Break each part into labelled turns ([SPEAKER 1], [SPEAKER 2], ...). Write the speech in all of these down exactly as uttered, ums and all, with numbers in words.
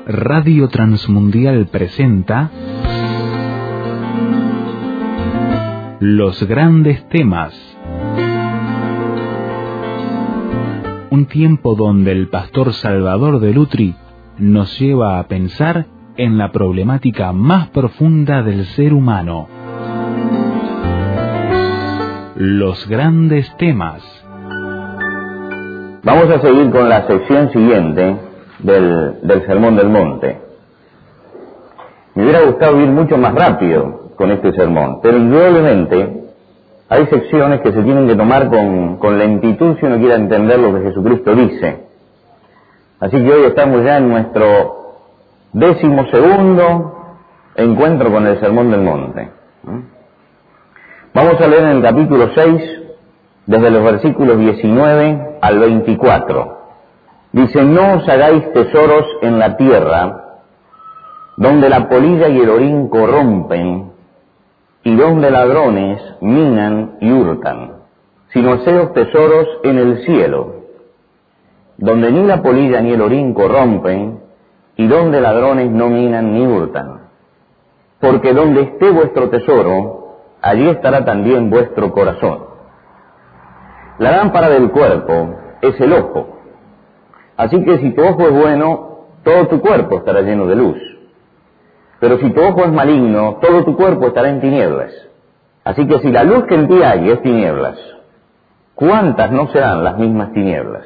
[SPEAKER 1] Radio Transmundial presenta Los Grandes Temas. Un tiempo donde el pastor Salvador de Lutri nos lleva a pensar en la problemática más profunda del ser humano. Los Grandes Temas.
[SPEAKER 2] Vamos a seguir con la sección siguiente del, del Sermón del Monte. Me hubiera gustado ir mucho más rápido con este sermón, pero indudablemente hay secciones que se tienen que tomar con, con lentitud si uno quiere entender lo que Jesucristo dice. Así que hoy estamos ya en nuestro décimo segundo encuentro con el Sermón del Monte. Vamos a leer en el capítulo seis, desde los versículos diecinueve al veinticuatro. Dice: no os hagáis tesoros en la tierra, donde la polilla y el orín corrompen, y donde ladrones minan y hurtan, sino haceos tesoros en el cielo, donde ni la polilla ni el orín corrompen, y donde ladrones no minan ni hurtan. Porque donde esté vuestro tesoro, allí estará también vuestro corazón. La lámpara del cuerpo es el ojo. Así que si tu ojo es bueno, todo tu cuerpo estará lleno de luz. Pero si tu ojo es maligno, todo tu cuerpo estará en tinieblas. Así que si la luz que en ti hay es tinieblas, ¿cuántas no serán las mismas tinieblas?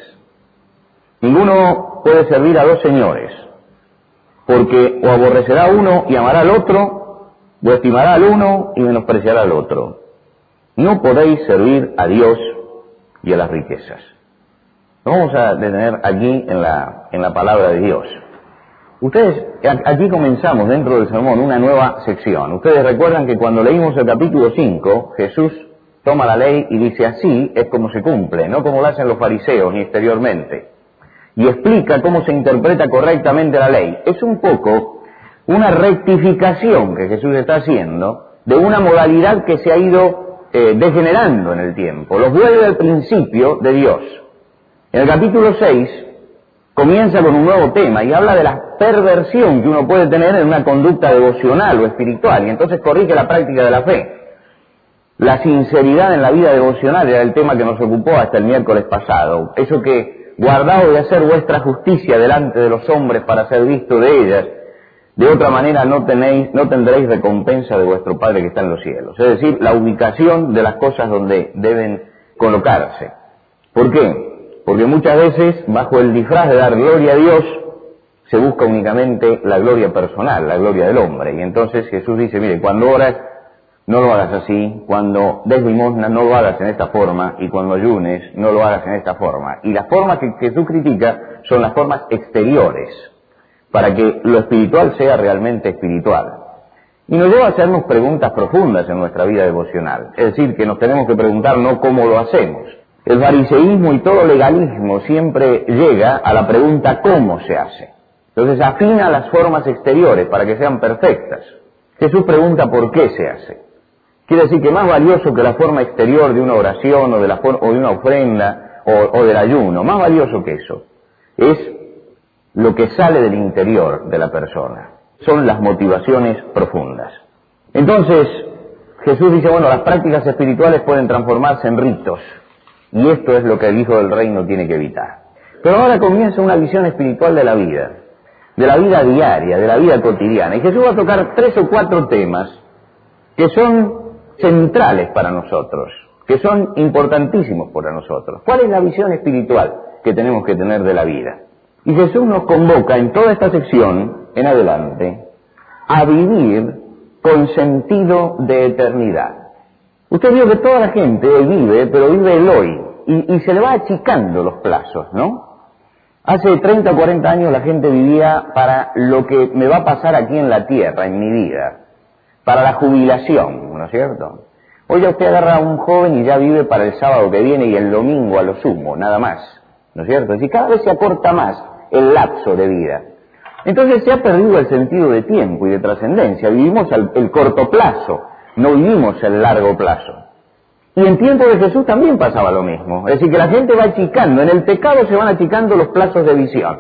[SPEAKER 2] Ninguno puede servir a dos señores, porque o aborrecerá a uno y amará al otro, o estimará al uno y menospreciará al otro. No podéis servir a Dios y a las riquezas. Nos vamos a detener aquí en la, en la palabra de Dios. Ustedes, aquí comenzamos dentro del sermón una nueva sección. Ustedes recuerdan que cuando leímos el capítulo cinco, Jesús toma la ley y dice: así es como se cumple, no como lo hacen los fariseos ni exteriormente. Y explica cómo se interpreta correctamente la ley. Es un poco una rectificación que Jesús está haciendo de una modalidad que se ha ido eh, degenerando en el tiempo. Los vuelve al principio de Dios. En el capítulo seis comienza con un nuevo tema y habla de la perversión que uno puede tener en una conducta devocional o espiritual, y entonces corrige la práctica de la fe. La sinceridad en la vida devocional era el tema que nos ocupó hasta el miércoles pasado. Eso que, guardaos de hacer vuestra justicia delante de los hombres para ser visto de ellas, de otra manera no tenéis, no tendréis recompensa de vuestro Padre que está en los cielos. Es decir, la ubicación de las cosas donde deben colocarse. ¿Por qué? Porque muchas veces, bajo el disfraz de dar gloria a Dios, se busca únicamente la gloria personal, la gloria del hombre. Y entonces Jesús dice: mire, cuando oras, no lo hagas así; cuando des limosna, no lo hagas en esta forma; y cuando ayunes, no lo hagas en esta forma. Y las formas que Jesús critica son las formas exteriores, para que lo espiritual sea realmente espiritual. Y nos lleva a hacernos preguntas profundas en nuestra vida devocional. Es decir, que nos tenemos que preguntar no cómo lo hacemos. El fariseísmo y todo legalismo siempre llega a la pregunta ¿cómo se hace? Entonces afina las formas exteriores para que sean perfectas. Jesús pregunta ¿por qué se hace? Quiere decir que más valioso que la forma exterior de una oración o de, la for- o de una ofrenda o, o del ayuno, más valioso que eso, es lo que sale del interior de la persona. Son las motivaciones profundas. Entonces Jesús dice: bueno, las prácticas espirituales pueden transformarse en ritos. Y esto es lo que el Hijo del Reino tiene que evitar. Pero ahora comienza una visión espiritual de la vida, de la vida diaria, de la vida cotidiana. Y Jesús va a tocar tres o cuatro temas que son centrales para nosotros, que son importantísimos para nosotros. ¿Cuál es la visión espiritual que tenemos que tener de la vida? Y Jesús nos convoca en toda esta sección, en adelante, a vivir con sentido de eternidad. Usted vio que toda la gente hoy vive, pero vive el hoy, y, y se le va achicando los plazos, ¿no? Hace treinta o cuarenta años la gente vivía para lo que me va a pasar aquí en la tierra, en mi vida, para la jubilación, ¿no es cierto? Hoy ya usted agarra a un joven y ya vive para el sábado que viene y el domingo a lo sumo, nada más, ¿no es cierto? Es decir, cada vez se acorta más el lapso de vida. Entonces se ha perdido el sentido de tiempo y de trascendencia. Vivimos el, el corto plazo. No vivimos el largo plazo. Y en tiempo de Jesús también pasaba lo mismo. Es decir, que la gente va achicando. En el pecado se van achicando los plazos de visión.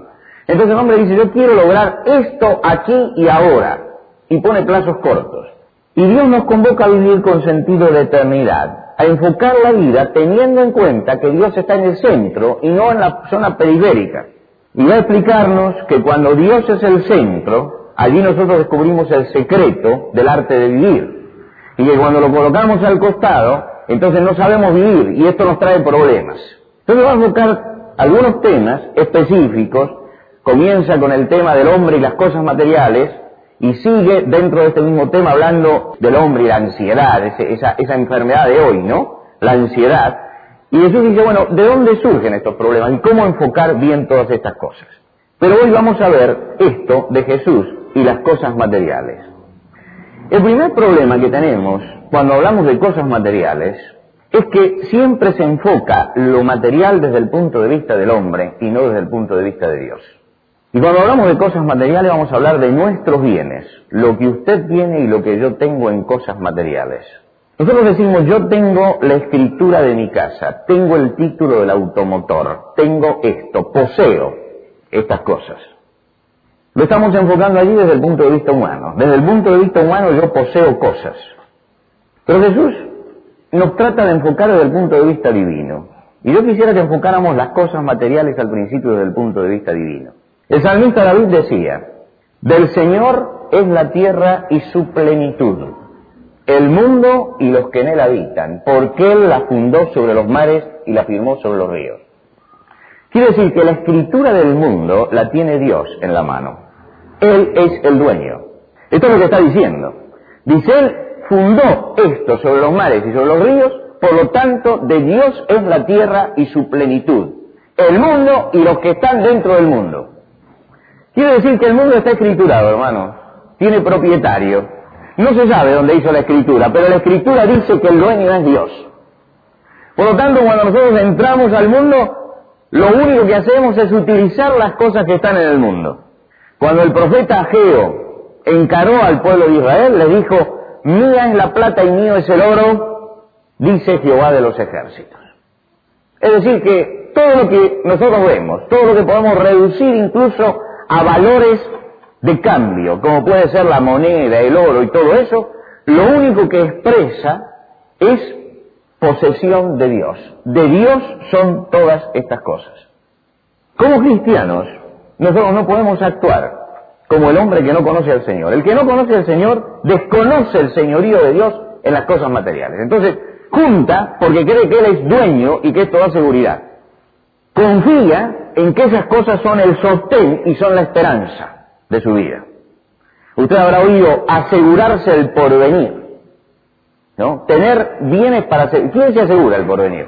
[SPEAKER 2] Entonces el hombre dice, yo quiero lograr esto aquí y ahora, y pone plazos cortos. Y Dios nos convoca a vivir con sentido de eternidad, a enfocar la vida teniendo en cuenta que Dios está en el centro y no en la zona periférica. Y va a explicarnos que cuando Dios es el centro, allí nosotros descubrimos el secreto del arte de vivir. Y que cuando lo colocamos al costado, entonces no sabemos vivir y esto nos trae problemas. Entonces vamos a buscar algunos temas específicos. Comienza con el tema del hombre y las cosas materiales y sigue dentro de este mismo tema hablando del hombre y la ansiedad, ese, esa, esa enfermedad de hoy, ¿no? La ansiedad. Y Jesús dice, bueno, ¿de dónde surgen estos problemas y cómo enfocar bien todas estas cosas? Pero hoy vamos a ver esto de Jesús y las cosas materiales. El primer problema que tenemos cuando hablamos de cosas materiales es que siempre se enfoca lo material desde el punto de vista del hombre y no desde el punto de vista de Dios. Y cuando hablamos de cosas materiales vamos a hablar de nuestros bienes, lo que usted tiene y lo que yo tengo en cosas materiales. Nosotros decimos, yo tengo la escritura de mi casa, tengo el título del automotor, tengo esto, poseo estas cosas. Lo estamos enfocando allí desde el punto de vista humano. Desde el punto de vista humano yo poseo cosas. Pero Jesús nos trata de enfocar desde el punto de vista divino. Y yo quisiera que enfocáramos las cosas materiales al principio desde el punto de vista divino. El salmista David decía, del Señor es la tierra y su plenitud, el mundo y los que en él habitan, porque él la fundó sobre los mares y la firmó sobre los ríos. Quiere decir que la escritura del mundo la tiene Dios en la mano. Él es el dueño. Esto es lo que está diciendo. Dice, él fundó esto sobre los mares y sobre los ríos, por lo tanto, de Dios es la tierra y su plenitud, el mundo y los que están dentro del mundo. Quiere decir que el mundo está escriturado, hermano. Tiene propietario. No se sabe dónde hizo la escritura, pero la escritura dice que el dueño es Dios. Por lo tanto, cuando nosotros entramos al mundo, lo único que hacemos es utilizar las cosas que están en el mundo. Cuando el profeta Ageo encaró al pueblo de Israel, le dijo, mía es la plata y mío es el oro, dice Jehová de los ejércitos. Es decir, que todo lo que nosotros vemos, todo lo que podemos reducir incluso a valores de cambio, como puede ser la moneda, el oro y todo eso, lo único que expresa es posesión de Dios. De Dios son todas estas cosas. Como cristianos, nosotros no podemos actuar como el hombre que no conoce al Señor. El que no conoce al Señor desconoce el señorío de Dios en las cosas materiales. Entonces, junta porque cree que Él es dueño y que esto da seguridad. Confía en que esas cosas son el sostén y son la esperanza de su vida. Usted habrá oído asegurarse el porvenir, ¿no? Tener bienes para hacer. ¿Quién se asegura el porvenir?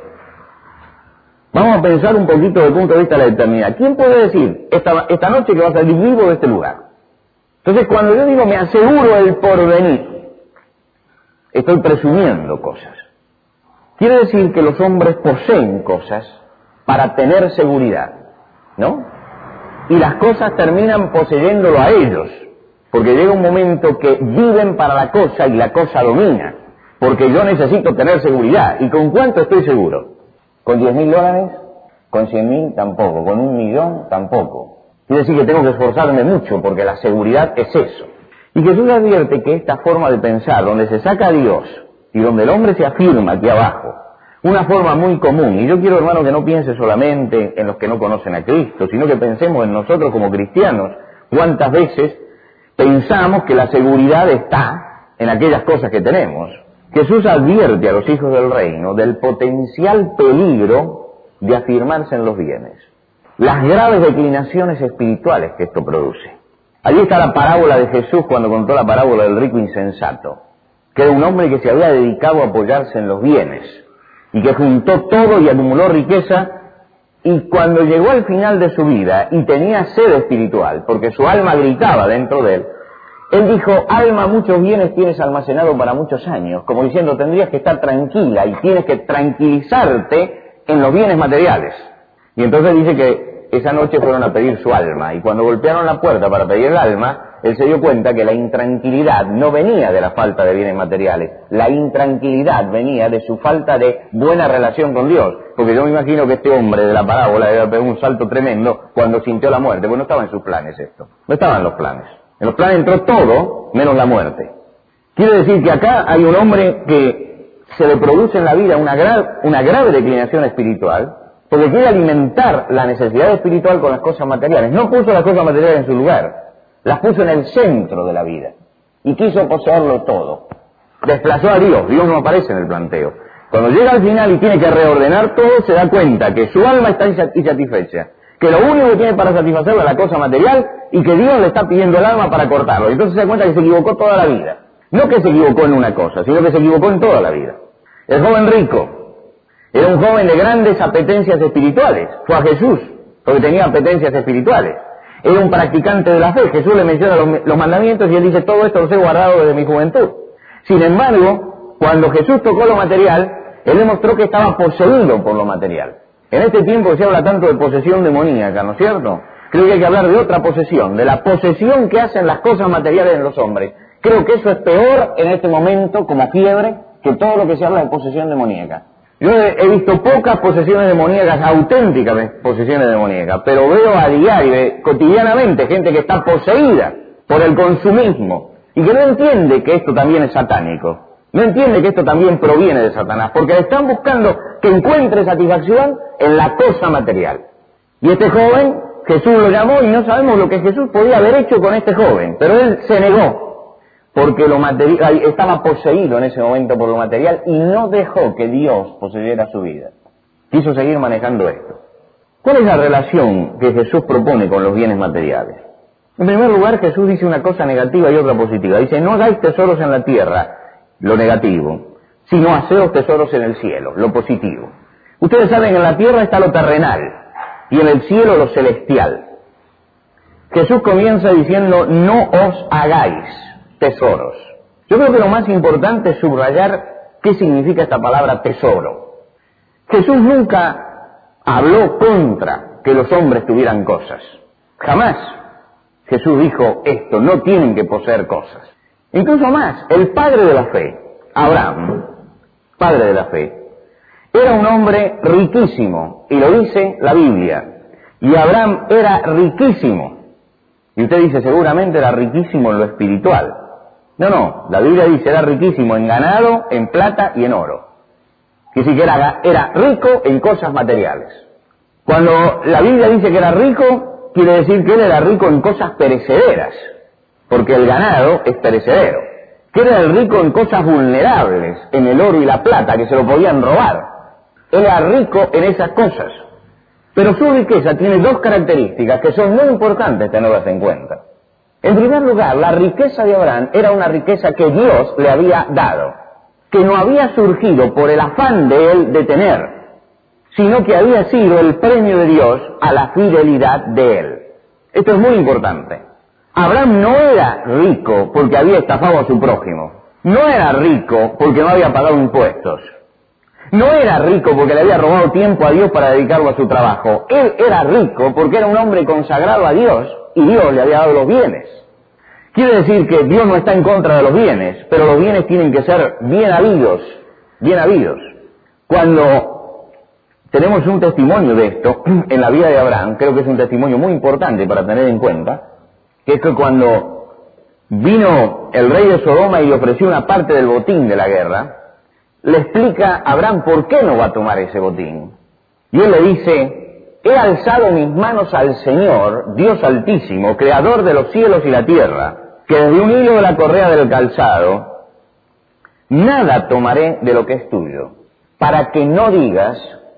[SPEAKER 2] Vamos a pensar un poquito desde el punto de vista de la eternidad. ¿Quién puede decir esta, esta noche que va a salir vivo de este lugar? Entonces, cuando yo digo me aseguro el porvenir, estoy presumiendo cosas. Quiere decir que los hombres poseen cosas para tener seguridad, ¿no? Y las cosas terminan poseyéndolo a ellos, porque llega un momento que viven para la cosa y la cosa domina, porque yo necesito tener seguridad. ¿Y con cuánto estoy seguro? ¿Con diez mil dólares? ¿Con cien mil? Tampoco. ¿Con un millón? Tampoco. Quiere decir que tengo que esforzarme mucho, porque la seguridad es eso. Y Jesús advierte que esta forma de pensar, donde se saca a Dios y donde el hombre se afirma aquí abajo, una forma muy común, y yo quiero, hermano, que no piense solamente en los que no conocen a Cristo, sino que pensemos en nosotros como cristianos. ¿Cuántas veces pensamos que la seguridad está en aquellas cosas que tenemos? Jesús advierte a los hijos del reino del potencial peligro de afirmarse en los bienes, las graves declinaciones espirituales que esto produce. Allí está la parábola de Jesús cuando contó la parábola del rico insensato, que era un hombre que se había dedicado a apoyarse en los bienes, y que juntó todo y acumuló riqueza, y cuando llegó al final de su vida y tenía sed espiritual, porque su alma gritaba dentro de él, él dijo, alma, muchos bienes tienes almacenado para muchos años, como diciendo, tendrías que estar tranquila y tienes que tranquilizarte en los bienes materiales. Y entonces dice que esa noche fueron a pedir su alma, y cuando golpearon la puerta para pedir el alma, él se dio cuenta que la intranquilidad no venía de la falta de bienes materiales, la intranquilidad venía de su falta de buena relación con Dios, porque yo me imagino que este hombre de la parábola debe haber pegado un salto tremendo cuando sintió la muerte, porque no estaba en sus planes esto, no estaba en los planes. En los planes entró todo menos la muerte. Quiere decir que acá hay un hombre que se le produce en la vida una, gra una grave declinación espiritual, porque quiere alimentar la necesidad espiritual con las cosas materiales. No puso las cosas materiales en su lugar, las puso en el centro de la vida y quiso poseerlo todo. Desplazó a Dios, Dios no aparece en el planteo. Cuando llega al final y tiene que reordenar todo, se da cuenta que su alma está insatisfecha, que lo único que tiene para satisfacerlo es la cosa material y que Dios le está pidiendo el alma para cortarlo. Y entonces se da cuenta que se equivocó toda la vida. No que se equivocó en una cosa, sino que se equivocó en toda la vida. El joven rico era un joven de grandes apetencias espirituales. Fue a Jesús porque tenía apetencias espirituales. Era un practicante de la fe. Jesús le menciona los, los mandamientos y él dice, todo esto los he guardado desde mi juventud. Sin embargo, cuando Jesús tocó lo material, él demostró que estaba poseído por lo material. En este tiempo se habla tanto de posesión demoníaca, ¿no es cierto? Creo que hay que hablar de otra posesión, de la posesión que hacen las cosas materiales en los hombres. Creo que eso es peor en este momento, como fiebre, que todo lo que se habla de posesión demoníaca. Yo he, he visto pocas posesiones demoníacas, auténticas posesiones demoníacas, pero veo a diario, eh, cotidianamente, gente que está poseída por el consumismo y que no entiende que esto también es satánico. No entiende que esto también proviene de Satanás, porque están buscando que encuentre satisfacción en la cosa material. Y este joven, Jesús lo llamó y no sabemos lo que Jesús podía haber hecho con este joven, pero él se negó, porque lo material, estaba poseído en ese momento por lo material y no dejó que Dios poseyera su vida. Quiso seguir manejando esto. ¿Cuál es la relación que Jesús propone con los bienes materiales? En primer lugar, Jesús dice una cosa negativa y otra positiva. Dice, no hagáis tesoros en la tierra, lo negativo, sino haceos tesoros en el cielo, lo positivo. Ustedes saben, en la tierra está lo terrenal y en el cielo lo celestial. Jesús comienza diciendo, no os hagáis tesoros. Yo creo que lo más importante es subrayar qué significa esta palabra tesoro. Jesús nunca habló contra que los hombres tuvieran cosas. Jamás Jesús dijo esto, no tienen que poseer cosas. Incluso más, el padre de la fe, Abraham, padre de la fe, era un hombre riquísimo, y lo dice la Biblia, y Abraham era riquísimo. Y usted dice, seguramente era riquísimo en lo espiritual. No, no, la Biblia dice, era riquísimo en ganado, en plata y en oro. Quiere decir que era, era rico en cosas materiales. Cuando la Biblia dice que era rico, quiere decir que él era rico en cosas perecederas, porque el ganado es perecedero. Que era el rico en cosas vulnerables, en el oro y la plata, que se lo podían robar. Él era rico en esas cosas. Pero su riqueza tiene dos características que son muy importantes tenerlas en cuenta. En primer lugar, la riqueza de Abraham era una riqueza que Dios le había dado, que no había surgido por el afán de él de tener, sino que había sido el premio de Dios a la fidelidad de él. Esto es muy importante. Abraham no era rico porque había estafado a su prójimo, no era rico porque no había pagado impuestos, no era rico porque le había robado tiempo a Dios para dedicarlo a su trabajo. Él era rico porque era un hombre consagrado a Dios y Dios le había dado los bienes. Quiere decir que Dios no está en contra de los bienes, pero los bienes tienen que ser bien habidos, bien habidos. Cuando tenemos un testimonio de esto en la vida de Abraham, creo que es un testimonio muy importante para tener en cuenta, que es que cuando vino el rey de Sodoma y le ofreció una parte del botín de la guerra, le explica a Abraham por qué no va a tomar ese botín. Y él le dice, he alzado mis manos al Señor, Dios Altísimo, Creador de los cielos y la tierra, que desde un hilo de la correa del calzado, nada tomaré de lo que es tuyo, para que no digas,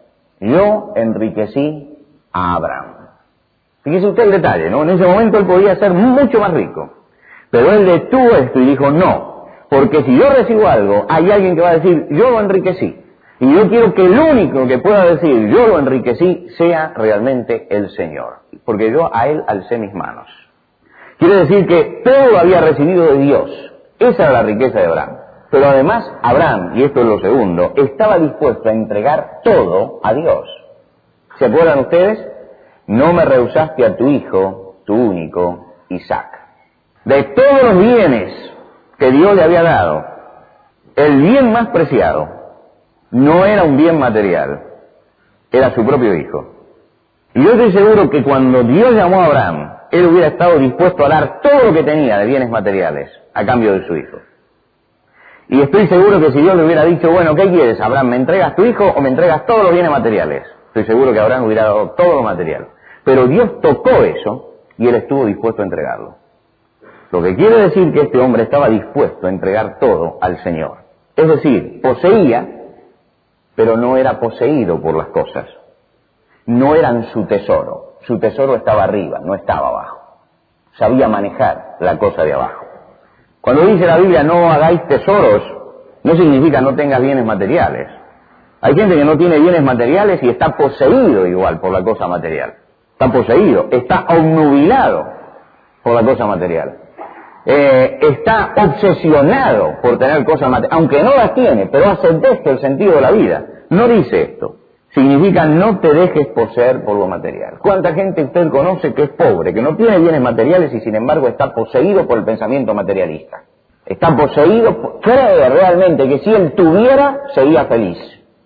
[SPEAKER 2] yo enriquecí a Abraham. Fíjese usted el detalle, ¿no? En ese momento él podía ser mucho más rico, pero él detuvo esto y dijo, no, porque si yo recibo algo, hay alguien que va a decir, yo lo enriquecí. Y yo quiero que el único que pueda decir, yo lo enriquecí, sea realmente el Señor. Porque yo a Él alcé mis manos. Quiere decir que todo lo había recibido de Dios. Esa era la riqueza de Abraham. Pero además, Abraham, y esto es lo segundo, estaba dispuesto a entregar todo a Dios. ¿Se acuerdan ustedes? No me rehusaste a tu hijo, tu único, Isaac. De todos los bienes que Dios le había dado, el bien más preciado no era un bien material, era su propio hijo. Y yo estoy seguro que cuando Dios llamó a Abraham, él hubiera estado dispuesto a dar todo lo que tenía de bienes materiales a cambio de su hijo. Y estoy seguro que si Dios le hubiera dicho, bueno, ¿qué quieres, Abraham? ¿Me entregas tu hijo o me entregas todos los bienes materiales? Estoy seguro que Abraham hubiera dado todo lo material. Pero Dios tocó eso y él estuvo dispuesto a entregarlo. Lo que quiere decir que este hombre estaba dispuesto a entregar todo al Señor. Es decir, poseía, pero no era poseído por las cosas. No eran su tesoro. Su tesoro estaba arriba, no estaba abajo. Sabía manejar la cosa de abajo. Cuando dice la Biblia no hagáis tesoros, no significa no tengas bienes materiales. Hay gente que no tiene bienes materiales y está poseído igual por la cosa material. Está poseído, está obnubilado por la cosa material. Eh, está obsesionado por tener cosas materiales, aunque no las tiene, pero hace de esto el sentido de la vida. No dice esto. Significa no te dejes poseer por lo material. ¿Cuánta gente usted conoce que es pobre, que no tiene bienes materiales y sin embargo está poseído por el pensamiento materialista? Está poseído, por, cree realmente que si él tuviera, sería feliz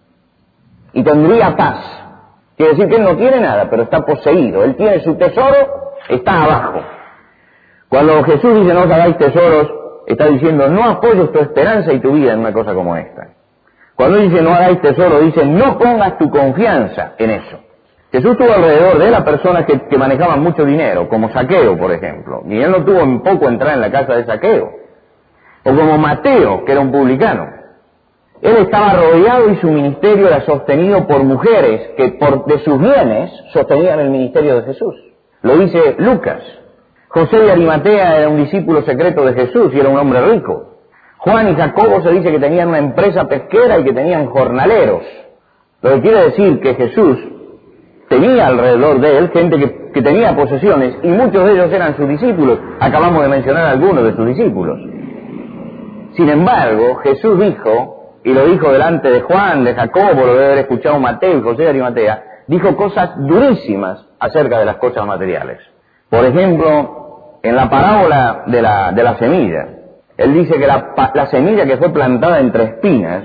[SPEAKER 2] y tendría paz. Quiere decir que él no tiene nada, pero está poseído. Él tiene su tesoro, está abajo. Cuando Jesús dice no os hagáis tesoros, está diciendo no apoyes tu esperanza y tu vida en una cosa como esta. Cuando dice no hagáis tesoro, dice no pongas tu confianza en eso. Jesús tuvo alrededor de él a personas que, que manejaban mucho dinero, como Zaqueo, por ejemplo, y él no tuvo en poco entrar en la casa de Zaqueo. O como Mateo, que era un publicano. Él estaba rodeado y su ministerio era sostenido por mujeres que por de sus bienes sostenían el ministerio de Jesús. Lo dice Lucas. José de Arimatea era un discípulo secreto de Jesús y era un hombre rico. Juan y Jacobo se dice que tenían una empresa pesquera y que tenían jornaleros. Lo que quiere decir que Jesús tenía alrededor de él gente que, que tenía posesiones y muchos de ellos eran sus discípulos. Acabamos de mencionar a algunos de sus discípulos. Sin embargo, Jesús dijo, y lo dijo delante de Juan, de Jacobo, lo debe haber escuchado Mateo y José de Arimatea, dijo cosas durísimas acerca de las cosas materiales. Por ejemplo, en la parábola de la, de la semilla, él dice que la, la semilla que fue plantada entre espinas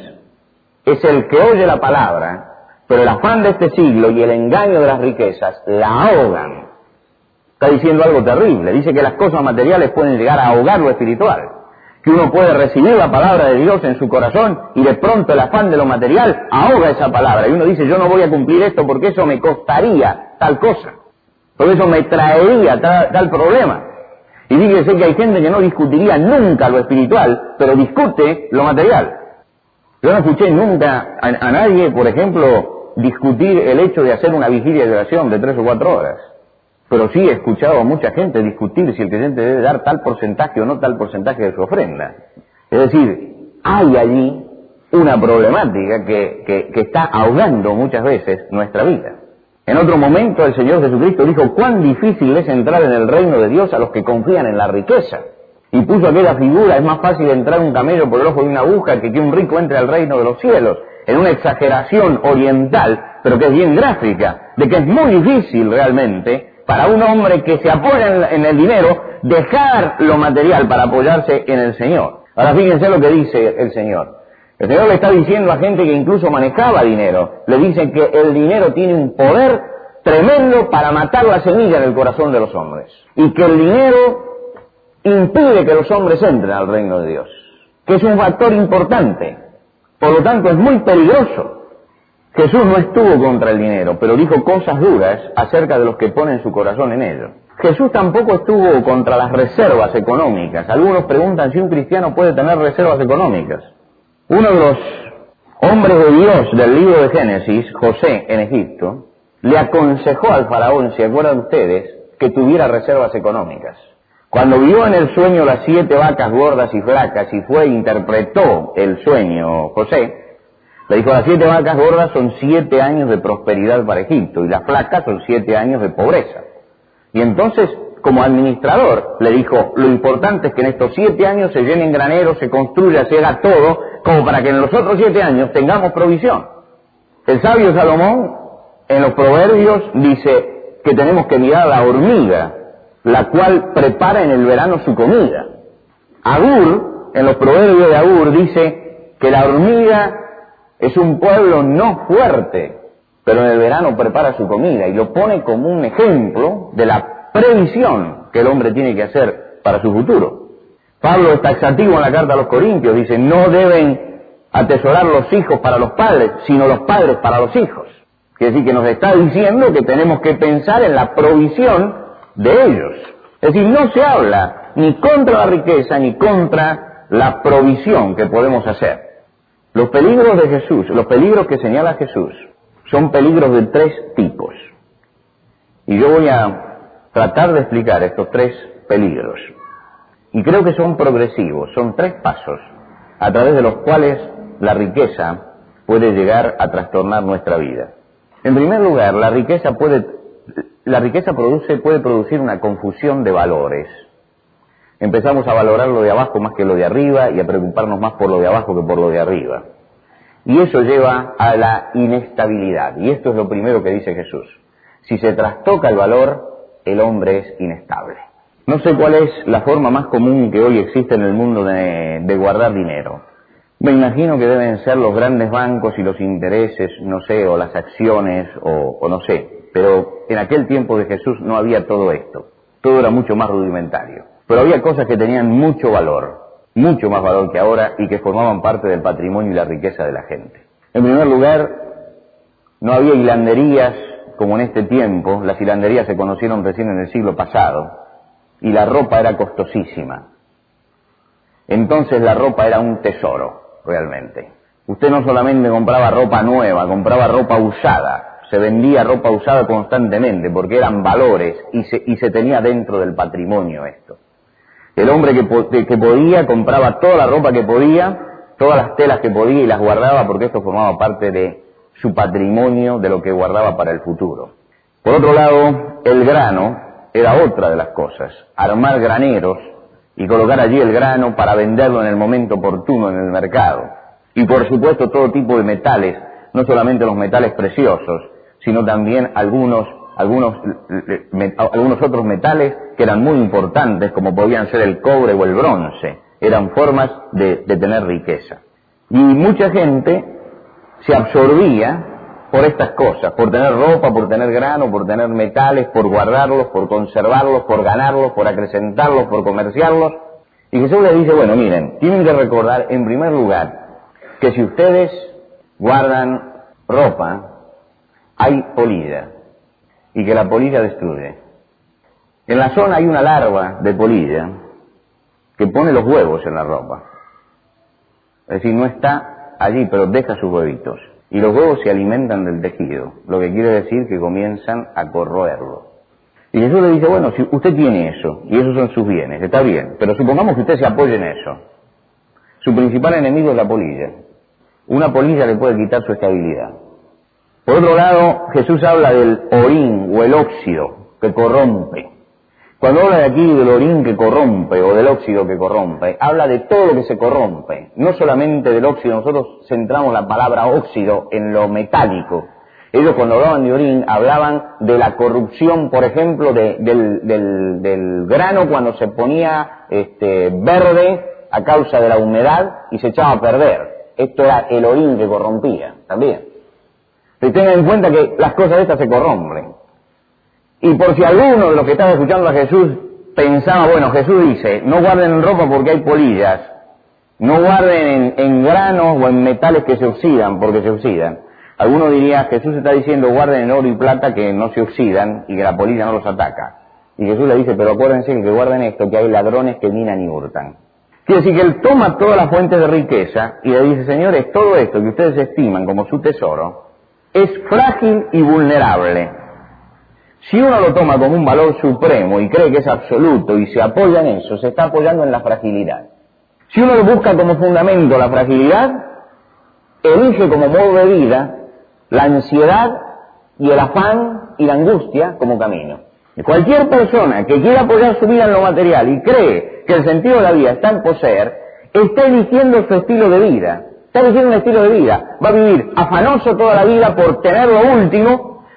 [SPEAKER 2] es el que oye la palabra, pero el afán de este siglo y el engaño de las riquezas la ahogan. Está diciendo algo terrible. Dice que las cosas materiales pueden llegar a ahogar lo espiritual. Que uno puede recibir la palabra de Dios en su corazón y de pronto el afán de lo material ahoga esa palabra. Y uno dice, yo no voy a cumplir esto porque eso me costaría tal cosa. Porque eso me traería tal, tal problema. Y fíjese que hay gente que no discutiría nunca lo espiritual, pero discute lo material. Yo no escuché nunca a, a nadie, por ejemplo, discutir el hecho de hacer una vigilia de oración de tres o cuatro horas. Pero sí he escuchado a mucha gente discutir si el creyente debe dar tal porcentaje o no tal porcentaje de su ofrenda. Es decir, hay allí una problemática que, que, que está ahogando muchas veces nuestra vida. En otro momento el Señor Jesucristo dijo cuán difícil es entrar en el reino de Dios a los que confían en la riqueza. Y puso aquella figura, es más fácil entrar un camello por el ojo de una aguja que que un rico entre al reino de los cielos. En una exageración oriental, pero que es bien gráfica, de que es muy difícil realmente para un hombre que se apoya en el dinero dejar lo material para apoyarse en el Señor. Ahora fíjense lo que dice el Señor. El Señor le está diciendo a gente que incluso manejaba dinero, le dice que el dinero tiene un poder tremendo para matar la semilla en el corazón de los hombres. Y que el dinero impide que los hombres entren al reino de Dios. Que es un factor importante. Por lo tanto es muy peligroso. Jesús no estuvo contra el dinero, pero dijo cosas duras acerca de los que ponen su corazón en ello. Jesús tampoco estuvo contra las reservas económicas. Algunos preguntan si un cristiano puede tener reservas económicas. Uno de los hombres de Dios del libro de Génesis, José en Egipto, le aconsejó al faraón, ¿se acuerdan ustedes?, que tuviera reservas económicas. Cuando vio en el sueño las siete vacas gordas y flacas y fue e interpretó el sueño José, le dijo, las siete vacas gordas son siete años de prosperidad para Egipto y las flacas son siete años de pobreza. Y entonces, como administrador, le dijo, lo importante es que en estos siete años se llenen graneros, se construya, se haga todo, como para que en los otros siete años tengamos provisión. El sabio Salomón, en los proverbios, dice que tenemos que mirar a la hormiga la cual prepara en el verano su comida. Agur, en los proverbios de Agur, dice que la hormiga es un pueblo no fuerte, pero en el verano prepara su comida, y lo pone como un ejemplo de la previsión que el hombre tiene que hacer para su futuro. Pablo es taxativo en la carta a los Corintios, dice, no deben atesorar los hijos para los padres, sino los padres para los hijos. Quiere decir que nos está diciendo que tenemos que pensar en la provisión de ellos. Es decir, no se habla ni contra la riqueza ni contra la provisión que podemos hacer. Los peligros de Jesús, los peligros que señala Jesús, son peligros de tres tipos. Y yo voy a tratar de explicar estos tres peligros. Y creo que son progresivos, son tres pasos a través de los cuales la riqueza puede llegar a trastornar nuestra vida. En primer lugar, la riqueza puede, la riqueza produce, puede producir una confusión de valores. Empezamos a valorar lo de abajo más que lo de arriba y a preocuparnos más por lo de abajo que por lo de arriba. Y eso lleva a la inestabilidad. Y esto es lo primero que dice Jesús. Si se trastoca el valor, el hombre es inestable. No sé cuál es la forma más común que hoy existe en el mundo de, de guardar dinero. Me imagino que deben ser los grandes bancos y los intereses, no sé, o las acciones, o, o no sé. Pero en aquel tiempo de Jesús no había todo esto. Todo era mucho más rudimentario. Pero había cosas que tenían mucho valor, mucho más valor que ahora, y que formaban parte del patrimonio y la riqueza de la gente. En primer lugar, no había hilanderías como en este tiempo. Las hilanderías se conocieron recién en el siglo pasado, y la ropa era costosísima. Entonces la ropa era un tesoro, realmente. Usted no solamente compraba ropa nueva, compraba ropa usada. Se vendía ropa usada constantemente porque eran valores y se, y se tenía dentro del patrimonio esto. El hombre que, que podía compraba toda la ropa que podía, todas las telas que podía y las guardaba porque esto formaba parte de su patrimonio, de lo que guardaba para el futuro. Por otro lado, el grano era otra de las cosas. Armar graneros y colocar allí el grano para venderlo en el momento oportuno en el mercado. Y por supuesto todo tipo de metales, no solamente los metales preciosos, sino también algunos, algunos, me, algunos otros metales que eran muy importantes, como podían ser el cobre o el bronce. Eran formas de, de tener riqueza. Y mucha gente se absorbía por estas cosas, por tener ropa, por tener grano, por tener metales, por guardarlos, por conservarlos, por ganarlos, por acrecentarlos, por comerciarlos. Y Jesús les dice, bueno, miren, tienen que recordar en primer lugar que si ustedes guardan ropa, hay polilla, y que la polilla destruye. En la zona hay una larva de polilla que pone los huevos en la ropa. Es decir, no está allí, pero deja sus huevitos. Y los huevos se alimentan del tejido, lo que quiere decir que comienzan a corroerlo. Y Jesús le dice, bueno, si usted tiene eso, y esos son sus bienes, está bien, pero supongamos que usted se apoye en eso. Su principal enemigo es la polilla. Una polilla le puede quitar su estabilidad. Por otro lado, Jesús habla del orín o el óxido que corrompe. Cuando habla de aquí del orín que corrompe o del óxido que corrompe, habla de todo lo que se corrompe, no solamente del óxido. Nosotros centramos la palabra óxido en lo metálico. Ellos cuando hablaban de orín hablaban de la corrupción, por ejemplo, de, del, del, del grano cuando se ponía este, verde a causa de la humedad y se echaba a perder. Esto era el orín que corrompía también. Y tengan en cuenta que las cosas estas se corrompen. Y por si alguno de los que están escuchando a Jesús pensaba, bueno, Jesús dice, no guarden en ropa porque hay polillas, no guarden en, en granos o en metales que se oxidan porque se oxidan. Alguno diría, Jesús está diciendo, guarden en oro y plata que no se oxidan y que la polilla no los ataca. Y Jesús le dice, pero acuérdense que guarden esto, que hay ladrones que minan y hurtan. Quiere decir que él toma todas las fuentes de riqueza y le dice, señores, todo esto que ustedes estiman como su tesoro es frágil y vulnerable. Si uno lo toma como un valor supremo y cree que es absoluto y se apoya en eso, se está apoyando en la fragilidad. Si uno lo busca como fundamento la fragilidad, elige como modo de vida la ansiedad y el afán y la angustia como camino. Y cualquier persona que quiera apoyar su vida en lo material y cree que el sentido de la vida está en poseer, está eligiendo su estilo de vida. Está eligiendo un estilo de vida. Va a vivir afanoso toda la vida por tener lo último,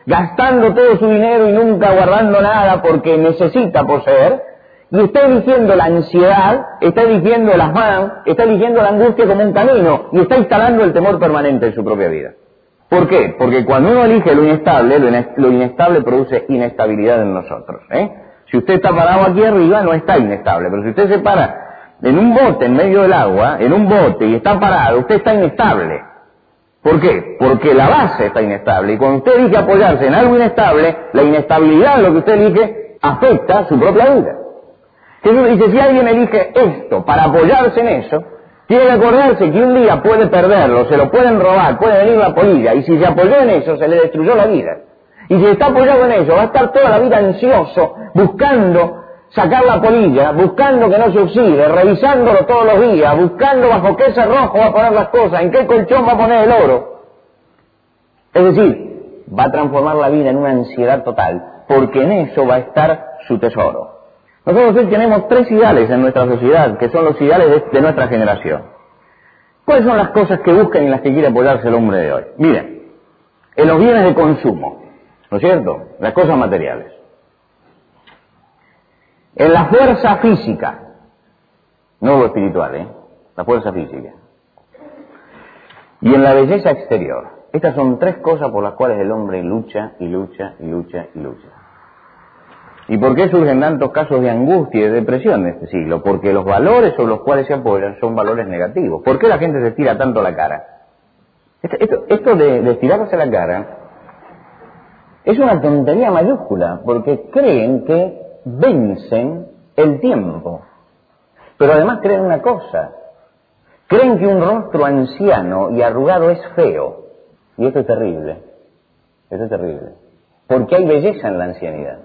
[SPEAKER 2] gastando todo su dinero y nunca guardando nada porque necesita poseer, y está eligiendo la ansiedad, está eligiendo el afán, está eligiendo la angustia como un camino, y está instalando el temor permanente en su propia vida. ¿Por qué? Porque cuando uno elige lo inestable, lo inestable produce inestabilidad en nosotros, ¿eh? Si usted está parado aquí arriba, no está inestable, pero si usted se para en un bote en medio del agua, en un bote, y está parado, usted está inestable. ¿Por qué? Porque la base está inestable, y cuando usted elige apoyarse en algo inestable, la inestabilidad de lo que usted elige afecta su propia vida. Jesús dice, si alguien elige esto para apoyarse en eso, tiene que acordarse que un día puede perderlo, se lo pueden robar, puede venir la polilla, y si se apoyó en eso, se le destruyó la vida. Y si está apoyado en eso, va a estar toda la vida ansioso, buscando sacar la polilla, buscando que no se oxide, revisándolo todos los días, buscando bajo qué cerrojo va a poner las cosas, en qué colchón va a poner el oro. Es decir, va a transformar la vida en una ansiedad total, porque en eso va a estar su tesoro. Nosotros hoy tenemos tres ideales en nuestra sociedad, que son los ideales de, de nuestra generación. ¿Cuáles son las cosas que buscan y las que quiere apoyarse el hombre de hoy? Miren, en los bienes de consumo, ¿no es cierto? Las cosas materiales. En la fuerza física, no lo espiritual, ¿eh? La fuerza física. Y en la belleza exterior. Estas son tres cosas por las cuales el hombre lucha y lucha y lucha y lucha. ¿Y por qué surgen tantos casos de angustia y de depresión en este siglo? Porque los valores sobre los cuales se apoyan son valores negativos. ¿Por qué la gente se tira tanto la cara? Esto, esto, esto de, de estirarse la cara es una tontería mayúscula, porque creen que vencen el tiempo. Pero además creen una cosa, creen que un rostro anciano y arrugado es feo. Y esto es terrible, esto es terrible. Porque hay belleza en la ancianidad.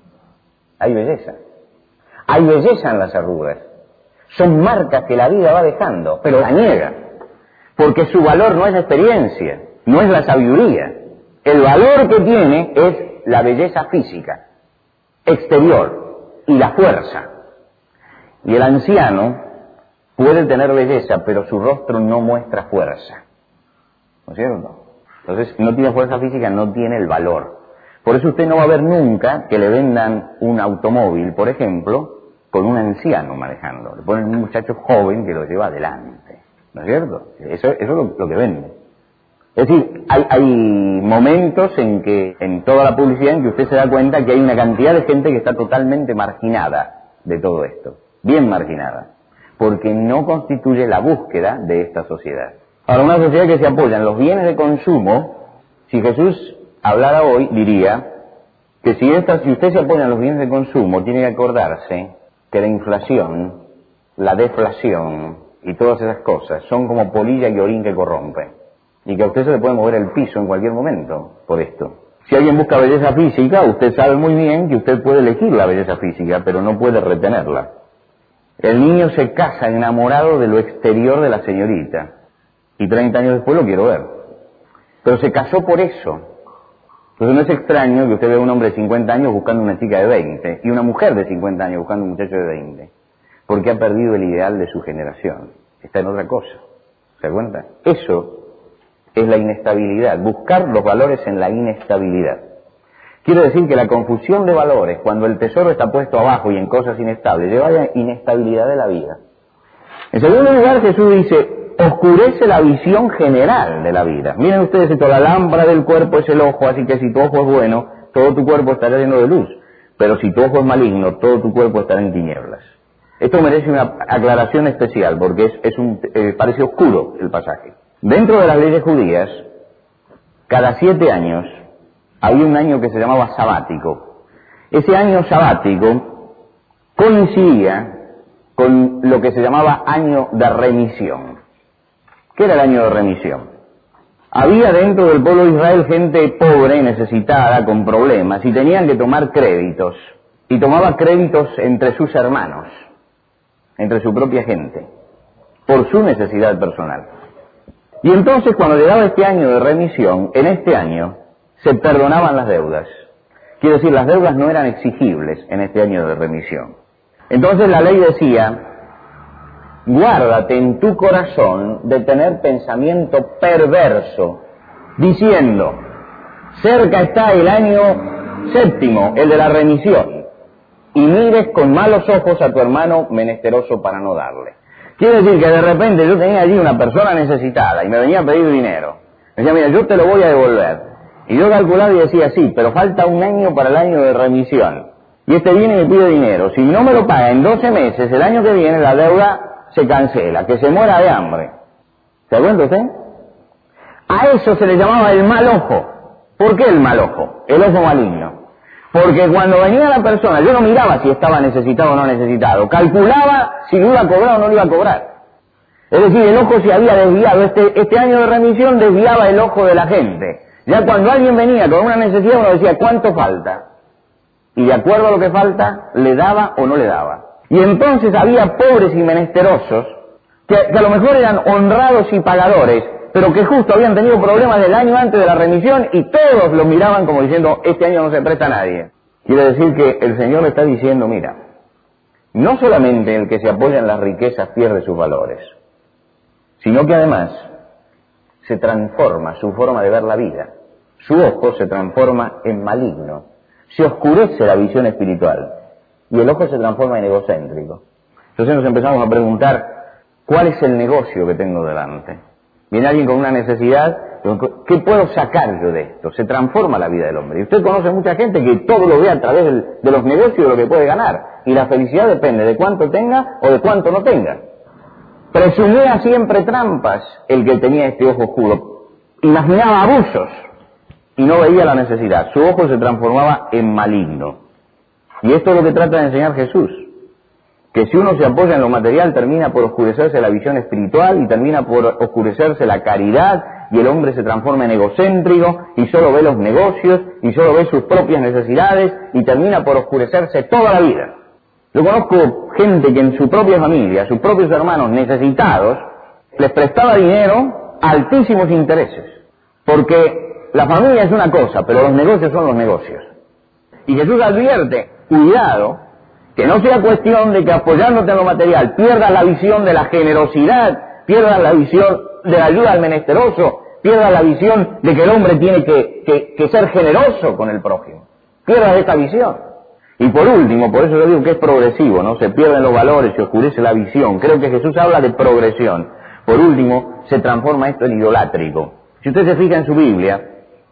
[SPEAKER 2] Hay belleza. Hay belleza en las arrugas. Son marcas que la vida va dejando, pero la niega. Porque su valor no es la experiencia, no es la sabiduría. El valor que tiene es la belleza física, exterior, y la fuerza. Y el anciano puede tener belleza, pero su rostro no muestra fuerza. ¿No es cierto? Entonces, si no tiene fuerza física, no tiene el valor. Por eso usted no va a ver nunca que le vendan un automóvil, por ejemplo, con un anciano manejando. Le ponen un muchacho joven que lo lleva adelante. ¿No es cierto? Eso, eso es lo, lo que vende. Es decir, hay, hay momentos en que, en toda la publicidad, en que usted se da cuenta que hay una cantidad de gente que está totalmente marginada de todo esto. Bien marginada. Porque no constituye la búsqueda de esta sociedad. Ahora, una sociedad que se apoya en los bienes de consumo, si Jesús hablara hoy, diría que si, esta, si usted se apoya en los bienes de consumo, tiene que acordarse que la inflación, la deflación y todas esas cosas son como polilla y orín que corrompen. Y que a usted se le puede mover el piso en cualquier momento por esto. Si alguien busca belleza física, usted sabe muy bien que usted puede elegir la belleza física, pero no puede retenerla. El niño se casa enamorado de lo exterior de la señorita, y treinta años después lo quiero ver. Pero se casó por eso. Entonces no es extraño que usted vea un hombre de cincuenta años buscando una chica de veinte, y una mujer de cincuenta años buscando un muchacho de veinte, porque ha perdido el ideal de su generación. Está en otra cosa. ¿Se da cuenta? Eso es la inestabilidad, buscar los valores en la inestabilidad. Quiere decir que la confusión de valores, cuando el tesoro está puesto abajo y en cosas inestables, lleva a la inestabilidad de la vida. En segundo lugar, Jesús dice, oscurece la visión general de la vida. Miren ustedes esto, la lámpara del cuerpo es el ojo, así que si tu ojo es bueno, todo tu cuerpo estará lleno de luz. Pero si tu ojo es maligno, todo tu cuerpo estará en tinieblas. Esto merece una aclaración especial, porque es, es un, eh, parece oscuro el pasaje. Dentro de las leyes judías, cada siete años, había un año que se llamaba sabático. Ese año sabático coincidía con lo que se llamaba año de remisión. ¿Qué era el año de remisión? Había dentro del pueblo de Israel gente pobre, necesitada, con problemas, y tenían que tomar créditos. Y tomaba créditos entre sus hermanos, entre su propia gente, por su necesidad personal. Y entonces, cuando llegaba este año de remisión, en este año se perdonaban las deudas. Quiero decir, las deudas no eran exigibles en este año de remisión. Entonces la ley decía, guárdate en tu corazón de tener pensamiento perverso, diciendo, cerca está el año séptimo, el de la remisión, y mires con malos ojos a tu hermano menesteroso para no darle. Quiere decir que de repente yo tenía allí una persona necesitada y me venía a pedir dinero. Me decía, mira, yo te lo voy a devolver. Y yo calculaba y decía, sí, pero falta un año para el año de remisión. Y este viene y me pide dinero. Si no me lo paga en doce meses, el año que viene la deuda se cancela, que se muera de hambre. ¿Se da cuenta usted? A eso se le llamaba el mal ojo. ¿Por qué el mal ojo? El ojo maligno. Porque cuando venía la persona, yo no miraba si estaba necesitado o no necesitado, calculaba si lo iba a cobrar o no lo iba a cobrar. Es decir, el ojo se había desviado, este, este año de remisión desviaba el ojo de la gente. Ya cuando alguien venía con una necesidad, uno decía, ¿cuánto falta? Y de acuerdo a lo que falta, le daba o no le daba. Y entonces había pobres y menesterosos, que, que a lo mejor eran honrados y pagadores, pero que justo habían tenido problemas del año antes de la remisión y todos lo miraban como diciendo, este año no se presta a nadie. Quiere decir que el Señor le está diciendo, mira, no solamente el que se apoya en las riquezas pierde sus valores, sino que además se transforma su forma de ver la vida. Su ojo se transforma en maligno, se oscurece la visión espiritual y el ojo se transforma en egocéntrico. Entonces nos empezamos a preguntar, ¿cuál es el negocio que tengo delante? Viene alguien con una necesidad, ¿qué puedo sacar yo de esto? Se transforma la vida del hombre. Y usted conoce mucha gente que todo lo ve a través del, de los negocios de lo que puede ganar. Y la felicidad depende de cuánto tenga o de cuánto no tenga. Presumía siempre trampas el que tenía este ojo oscuro. Imaginaba abusos y no veía la necesidad. Su ojo se transformaba en maligno. Y esto es lo que trata de enseñar Jesús. Que si uno se apoya en lo material termina por oscurecerse la visión espiritual y termina por oscurecerse la caridad y el hombre se transforma en egocéntrico y solo ve los negocios y solo ve sus propias necesidades y termina por oscurecerse toda la vida. Yo conozco gente que en su propia familia, sus propios hermanos necesitados, les prestaba dinero a altísimos intereses. Porque la familia es una cosa, pero los negocios son los negocios. Y Jesús advierte, cuidado, que no sea cuestión de que apoyándote en lo material pierdas la visión de la generosidad, pierdas la visión de la ayuda al menesteroso, pierdas la visión de que el hombre tiene que, que, que ser generoso con el prójimo. Pierdas esta visión. Y por último, por eso yo digo que es progresivo, ¿no? Se pierden los valores, se oscurece la visión. Creo que Jesús habla de progresión. Por último, se transforma esto en idolátrico. Si usted se fija en su Biblia,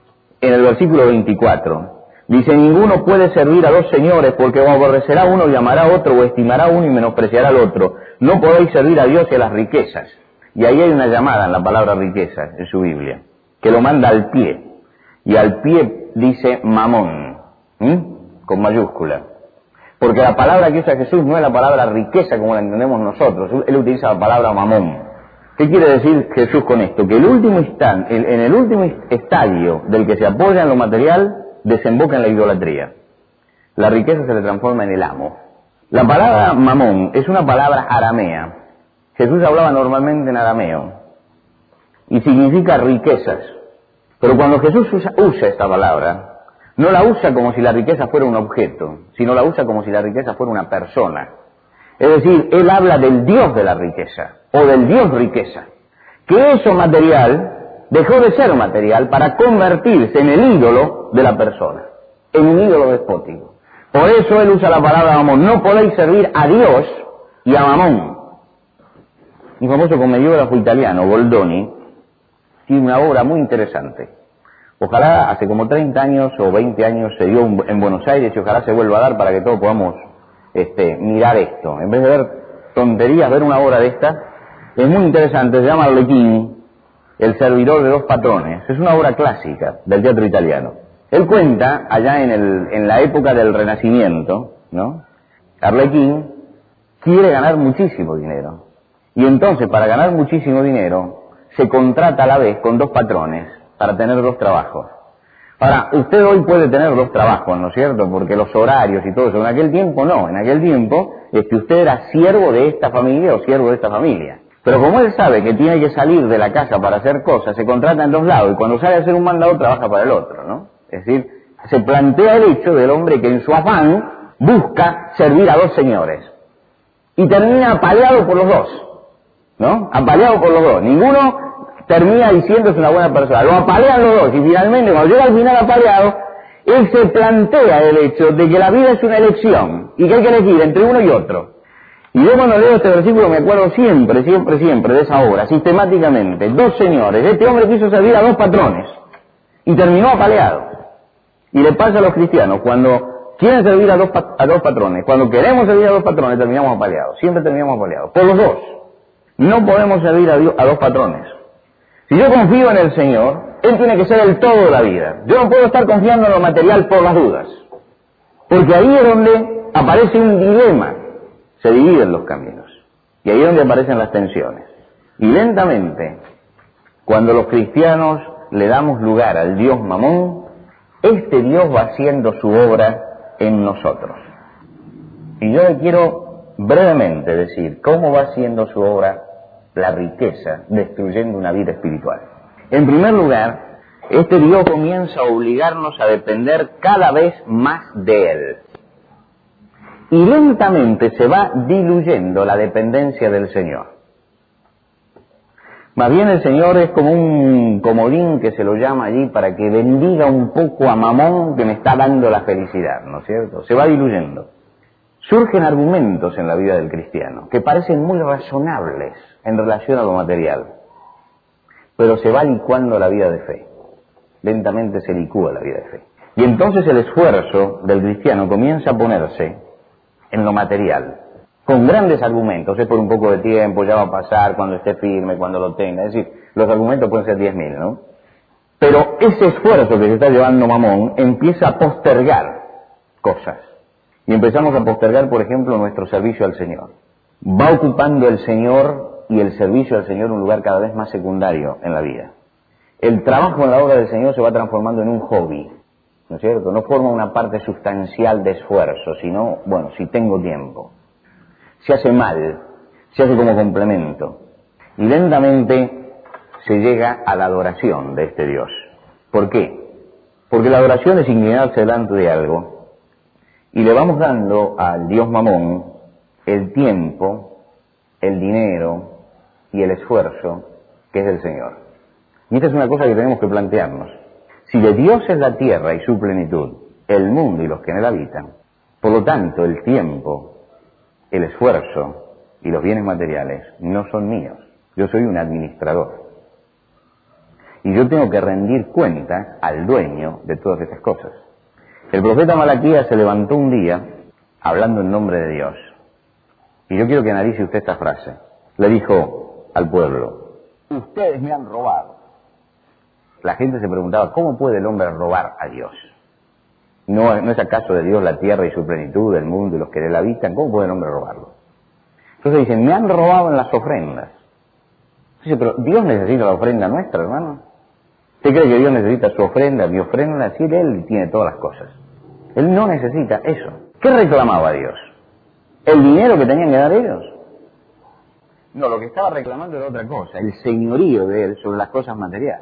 [SPEAKER 2] en el versículo veinticuatro, dice, ninguno puede servir a dos señores, porque o aborrecerá uno y amará a otro, o estimará uno y menospreciará al otro. No podéis servir a Dios y a las riquezas. Y ahí hay una llamada en la palabra riqueza, en su Biblia, que lo manda al pie. Y al pie dice mamón, ¿m? con mayúscula. Porque la palabra que usa Jesús no es la palabra riqueza como la entendemos nosotros. Él utiliza la palabra mamón. ¿Qué quiere decir Jesús con esto? Que el último instante, el, en el último estadio del que se apoya en lo material, desemboca en la idolatría. La riqueza se le transforma en el amo. La palabra mamón es una palabra aramea. Jesús hablaba normalmente en arameo y significa riquezas. Pero cuando Jesús usa, usa esta palabra, no la usa como si la riqueza fuera un objeto, sino la usa como si la riqueza fuera una persona. Es decir, Él habla del Dios de la riqueza, o del Dios riqueza. Que eso material dejó de ser material para convertirse en el ídolo de la persona, en un ídolo despótico. Por eso Él usa la palabra mamón. No podéis servir a Dios y a mamón. Un famoso comediógrafo italiano, Goldoni, tiene una obra muy interesante. Ojalá hace como treinta años o veinte años se dio en Buenos Aires y ojalá se vuelva a dar para que todos podamos este, mirar esto. En vez de ver tonterías, ver una obra de esta, es muy interesante, se llama Arlequín, el servidor de dos patrones. Es una obra clásica del teatro italiano. Él cuenta, allá en, el, en la época del Renacimiento, ¿no? Arlequín quiere ganar muchísimo dinero. Y entonces, para ganar muchísimo dinero, se contrata a la vez con dos patrones para tener dos trabajos. Ahora, usted hoy puede tener dos trabajos, ¿no es cierto? Porque los horarios y todo eso. En aquel tiempo no. En aquel tiempo, este, usted era siervo de esta familia o siervo de esta familia. Pero como él sabe que tiene que salir de la casa para hacer cosas, se contrata en dos lados y cuando sale a hacer un mandado trabaja para el otro, ¿no? Es decir, se plantea el hecho del hombre que en su afán busca servir a dos señores. Y termina apaleado por los dos, ¿no? Apaleado por los dos. Ninguno termina diciendo es una buena persona. Lo apalean los dos y finalmente cuando llega al final apaleado, él se plantea el hecho de que la vida es una elección y que hay que elegir entre uno y otro. Y yo cuando leo este versículo me acuerdo siempre, siempre, siempre de esa obra, sistemáticamente. Dos señores, este hombre quiso servir a dos patrones y terminó apaleado. Y le pasa a los cristianos, cuando quieren servir a dos, a dos patrones, cuando queremos servir a dos patrones, terminamos apaleados. Siempre terminamos apaleados, por los dos. No podemos servir a, Dios, a dos patrones. Si yo confío en el Señor, Él tiene que ser el todo de la vida. Yo no puedo estar confiando en lo material por las dudas. Porque ahí es donde aparece un dilema. Se dividen los caminos. Y ahí es donde aparecen las tensiones. Y lentamente, cuando los cristianos le damos lugar al Dios Mamón, este Dios va haciendo su obra en nosotros. Y yo le quiero brevemente decir cómo va haciendo su obra la riqueza, destruyendo una vida espiritual. En primer lugar, este Dios comienza a obligarnos a depender cada vez más de Él. Y lentamente se va diluyendo la dependencia del Señor. Más bien el Señor es como un comodín que se lo llama allí para que bendiga un poco a Mamón que me está dando la felicidad, ¿no es cierto? Se va diluyendo. Surgen argumentos en la vida del cristiano que parecen muy razonables en relación a lo material, pero se va licuando la vida de fe. Lentamente se licúa la vida de fe. Y entonces el esfuerzo del cristiano comienza a ponerse en lo material, con grandes argumentos, es por un poco de tiempo, ya va a pasar, cuando esté firme, cuando lo tenga, es decir, los argumentos pueden ser diez mil, ¿no? Pero ese esfuerzo que se está llevando Mamón empieza a postergar cosas, y empezamos a postergar, por ejemplo, nuestro servicio al Señor. Va ocupando el Señor y el servicio al Señor un lugar cada vez más secundario en la vida. El trabajo en la obra del Señor se va transformando en un hobby, ¿no es cierto? No forma una parte sustancial de esfuerzo, sino, bueno, si tengo tiempo. Se hace mal, se hace como complemento. Y lentamente se llega a la adoración de este Dios. ¿Por qué? Porque la adoración es inclinarse delante de algo y le vamos dando al Dios Mamón el tiempo, el dinero y el esfuerzo que es del Señor. Y esta es una cosa que tenemos que plantearnos. Si de Dios es la tierra y su plenitud, el mundo y los que en él habitan, por lo tanto el tiempo, el esfuerzo y los bienes materiales no son míos. Yo soy un administrador. Y yo tengo que rendir cuenta al dueño de todas estas cosas. El profeta Malaquías se levantó un día hablando en nombre de Dios. Y yo quiero que analice usted esta frase. Le dijo al pueblo: ustedes me han robado. La gente se preguntaba, ¿cómo puede el hombre robar a Dios? ¿No, ¿No es acaso de Dios la tierra y su plenitud, el mundo y los que en él habitan? ¿Cómo puede el hombre robarlo? Entonces dicen, me han robado en las ofrendas. Dice, pero Dios necesita la ofrenda nuestra, hermano. ¿Usted cree que Dios necesita su ofrenda, mi ofrenda? Sí, Él tiene todas las cosas. Él no necesita eso. ¿Qué reclamaba Dios? ¿El dinero que tenían que dar ellos? No, lo que estaba reclamando era otra cosa, el señorío de Él sobre las cosas materiales.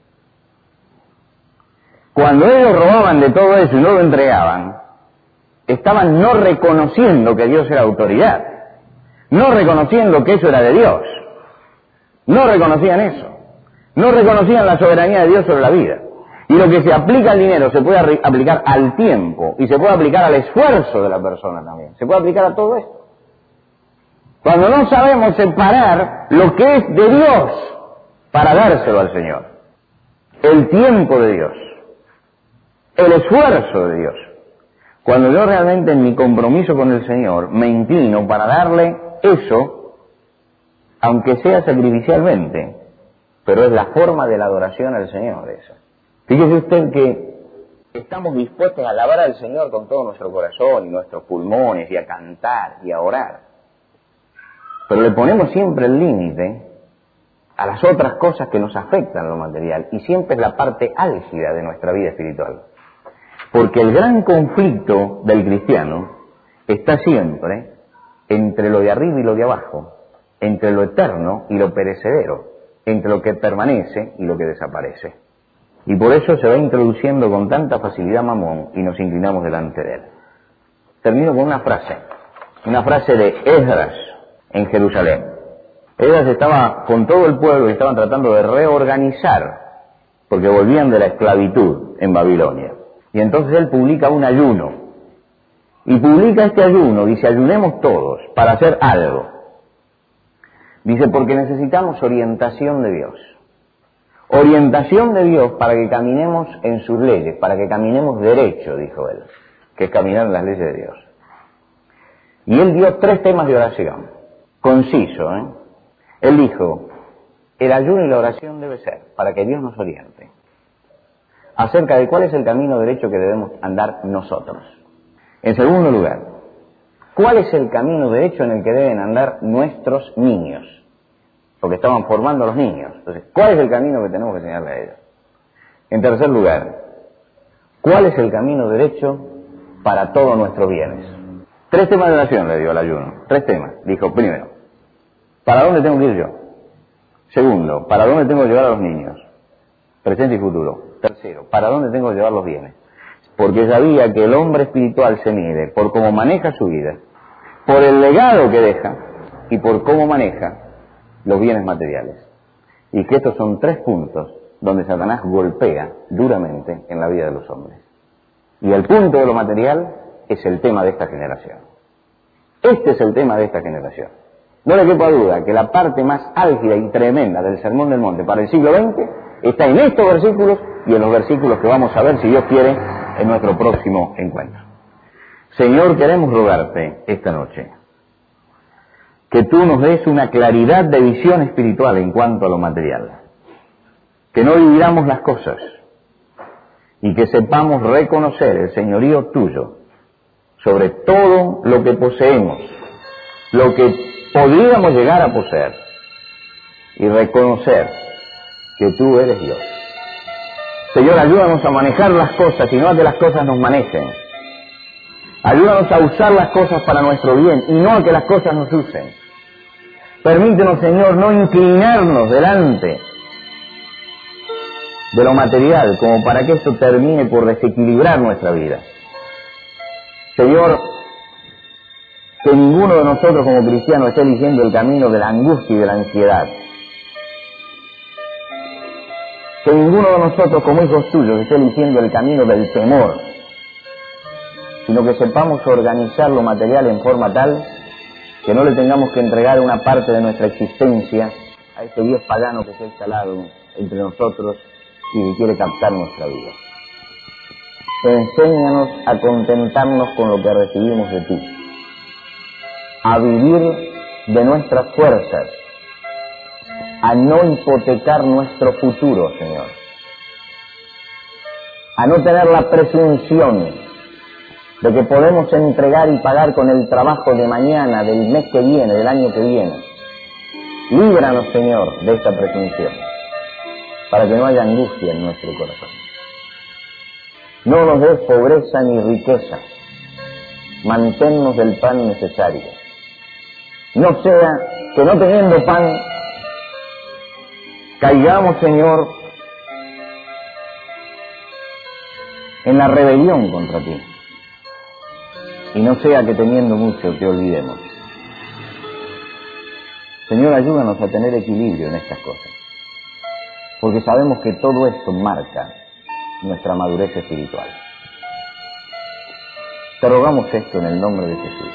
[SPEAKER 2] Cuando ellos robaban de todo eso y no lo entregaban, estaban no reconociendo que Dios era autoridad, no reconociendo que eso era de Dios, no reconocían eso, no reconocían la soberanía de Dios sobre la vida. Y lo que se aplica al dinero se puede aplicar al tiempo y se puede aplicar al esfuerzo de la persona también, se puede aplicar a todo esto. Cuando no sabemos separar lo que es de Dios para dárselo al Señor, el tiempo de Dios, el esfuerzo de Dios. Cuando yo realmente en mi compromiso con el Señor me inclino para darle eso, aunque sea sacrificialmente, pero es la forma de la adoración al Señor esa. Fíjese usted que estamos dispuestos a alabar al Señor con todo nuestro corazón y nuestros pulmones y a cantar y a orar, pero le ponemos siempre el límite a las otras cosas que nos afectan a lo material y siempre es la parte álgida de nuestra vida espiritual. Porque el gran conflicto del cristiano está siempre entre lo de arriba y lo de abajo, entre lo eterno y lo perecedero, entre lo que permanece y lo que desaparece. Y por eso se va introduciendo con tanta facilidad Mamón y nos inclinamos delante de él. Termino con una frase, una frase de Esdras en Jerusalén. Esdras estaba con todo el pueblo y estaban tratando de reorganizar, porque volvían de la esclavitud en Babilonia. Y entonces él publica un ayuno. Y publica este ayuno, dice, ayunemos todos para hacer algo. Dice, porque necesitamos orientación de Dios. Orientación de Dios para que caminemos en sus leyes, para que caminemos derecho, dijo él, que es caminar en las leyes de Dios. Y él dio tres temas de oración, conciso, ¿eh? Él dijo, el ayuno y la oración debe ser para que Dios nos oriente acerca de cuál es el camino derecho que debemos andar nosotros. En segundo lugar, ¿cuál es el camino derecho en el que deben andar nuestros niños? Porque estaban formando a los niños. Entonces, ¿cuál es el camino que tenemos que enseñarle a ellos? En tercer lugar, ¿cuál es el camino derecho para todos nuestros bienes? Tres temas de oración le dio al ayuno. Tres temas. Dijo, primero, ¿para dónde tengo que ir yo? Segundo, ¿para dónde tengo que llevar a los niños? Presente y futuro. Tercero, ¿para dónde tengo que llevar los bienes? Porque sabía que el hombre espiritual se mide por cómo maneja su vida, por el legado que deja y por cómo maneja los bienes materiales. Y que estos son tres puntos donde Satanás golpea duramente en la vida de los hombres. Y el punto de lo material es el tema de esta generación. Este es el tema de esta generación. No le quepa duda que la parte más álgida y tremenda del Sermón del Monte para el siglo veinte está en estos versículos y en los versículos que vamos a ver, si Dios quiere, en nuestro próximo encuentro. Señor, queremos rogarte esta noche que tú nos des una claridad de visión espiritual en cuanto a lo material, que no dividamos las cosas y que sepamos reconocer el señorío tuyo sobre todo lo que poseemos, lo que podríamos llegar a poseer, y reconocer que tú eres Dios. Señor, ayúdanos a manejar las cosas y no a que las cosas nos manejen. Ayúdanos a usar las cosas para nuestro bien y no a que las cosas nos usen. Permítenos, Señor, no inclinarnos delante de lo material como para que esto termine por desequilibrar nuestra vida. Señor, que ninguno de nosotros como cristianos esté eligiendo el camino de la angustia y de la ansiedad. Que ninguno de nosotros como hijos tuyos esté eligiendo el camino del temor, sino que sepamos organizar lo material en forma tal que no le tengamos que entregar una parte de nuestra existencia a este Dios pagano que se ha instalado entre nosotros y que quiere captar nuestra vida. Enséñanos a contentarnos con lo que recibimos de ti, a vivir de nuestras fuerzas, a no hipotecar nuestro futuro, Señor, a no tener la presunción de que podemos entregar y pagar con el trabajo de mañana, del mes que viene, del año que viene. Líbranos, Señor, de esta presunción, para que no haya angustia en nuestro corazón. No nos des pobreza ni riqueza, manténnos del pan necesario. No sea que no teniendo pan, caigamos, Señor, en la rebelión contra ti. Y no sea que teniendo mucho te olvidemos. Señor, ayúdanos a tener equilibrio en estas cosas, porque sabemos que todo esto marca nuestra madurez espiritual. Te rogamos esto en el nombre de Jesús.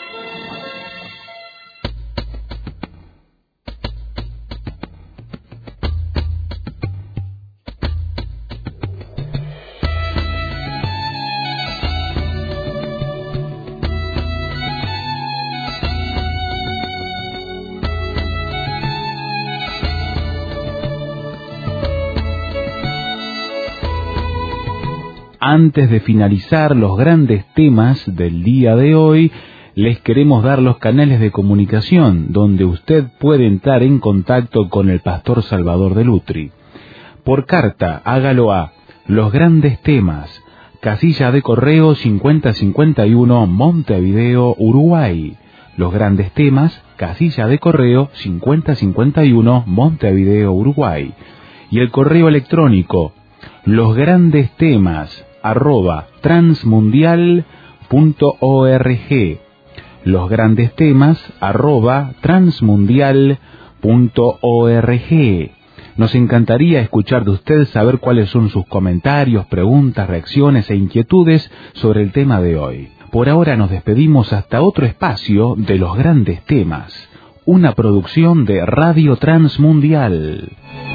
[SPEAKER 1] Antes de finalizar los grandes temas del día de hoy, les queremos dar los canales de comunicación donde usted puede entrar en contacto con el pastor Salvador de Lutri. Por carta, hágalo a Los Grandes Temas, casilla de correo cincuenta cincuenta y uno, Montevideo, Uruguay. Los Grandes Temas, casilla de correo cincuenta cincuenta y uno, Montevideo, Uruguay. Y el correo electrónico, Los Grandes Temas, arroba transmundial punto org. Los Grandes Temas, arroba transmundial punto org. Nos encantaría escuchar de usted, saber cuáles son sus comentarios, preguntas, reacciones e inquietudes sobre el tema de hoy. Por ahora nos despedimos hasta otro espacio de los grandes temas, una producción de Radio Transmundial.